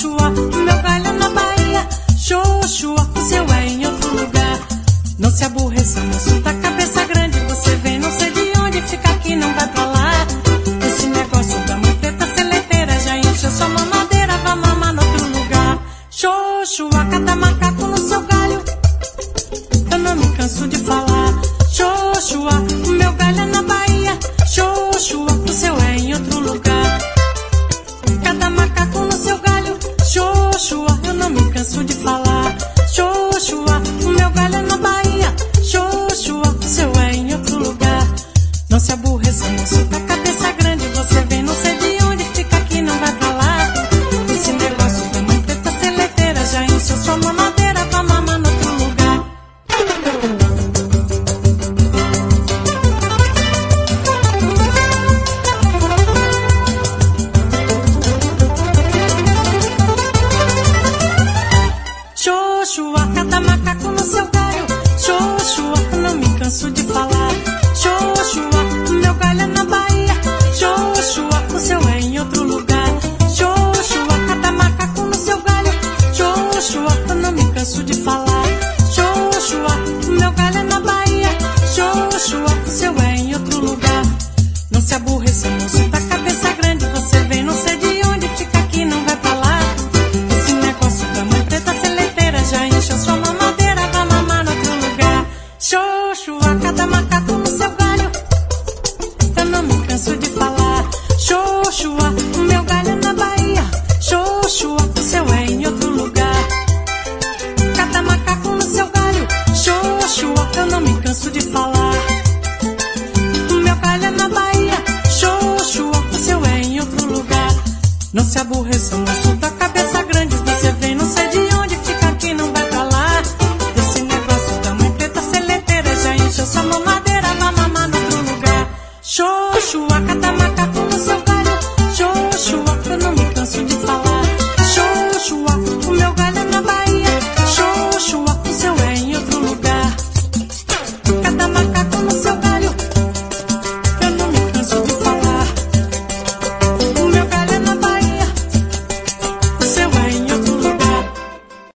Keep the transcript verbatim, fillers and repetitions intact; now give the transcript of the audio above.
Xoxua, o meu galho na Bahia. Xoxua, o seu é em outro lugar. Não se aborreça, moço da cabeça grande. Você vem não sei de onde, fica aqui, não vai pra lá. Esse negócio da mãe preta seleteira já encheu sua mamadeira, vá mamar no outro lugar. Xoxua, cada macaco no seu galho. Eu não me canso de falar.